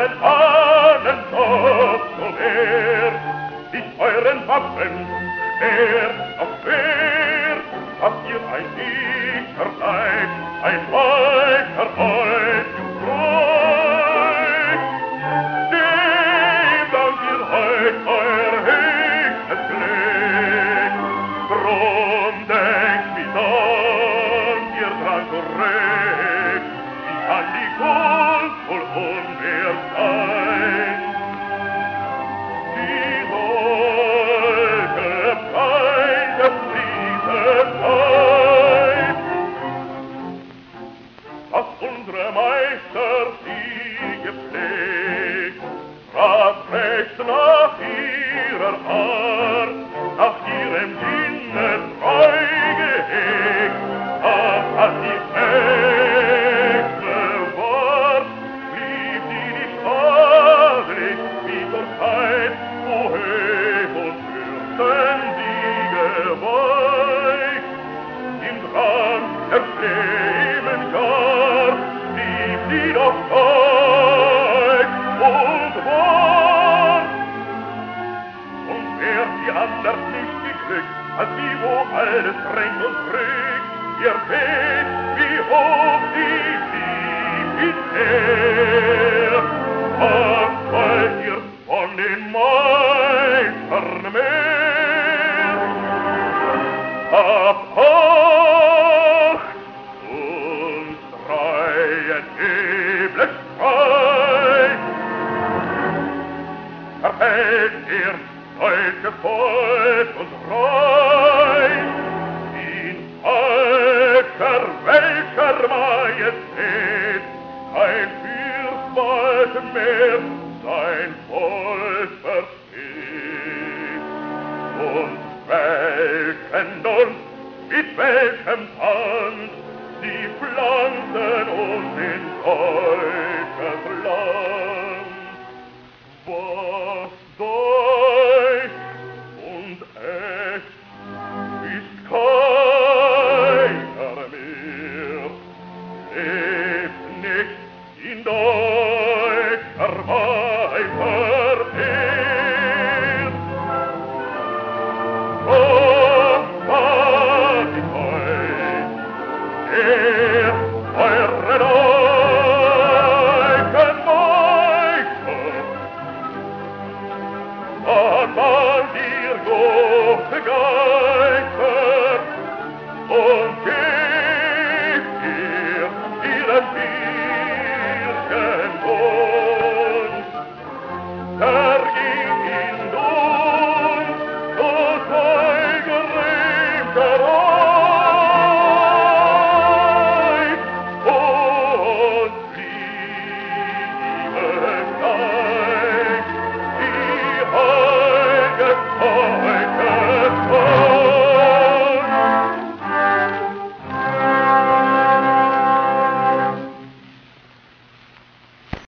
euren Ahnen doch so mehr, nicht euren Waffen, schwer auf schwer, dass ihr ein Dichter seid, ein Weicher euch gefreut. Dem dank ihr heut euer höchstes Glück, drum denkt wie dann ihr dran zurück, wie kann die Kunst wohl unwehrt sein. Die solche Feinde Zeit, dass unsere Meister sie gepflegt, fragt recht nach ihrer Art, nach ihrem Sinne treu gehegt, ach, hat die Mächte wart, blieb sie nicht adlig, wie zur Zeit, wo Höf und Fürsten sie geweiht. Im Drang der Leben gar, blieb sie doch heut und wahr. Und wär sie anders nicht geglückt, als sie, wo alles drängt und drückt, ihr weht, wie hoch sie blieb in er. Ach, wollt ihr von den Meistern mehr? Ach, uns dreien übles Streit, verfällt ihr deutsches Volk und Reich in falscher, welcher Majestät, kein Fürst bald mehr sein Volk versteht. Und welchen Dunst, mit welchem Hand sie pflanzen uns in deutsches Land. Was deutsch und echt ist keiner mehr, lebt nicht in Deutschland.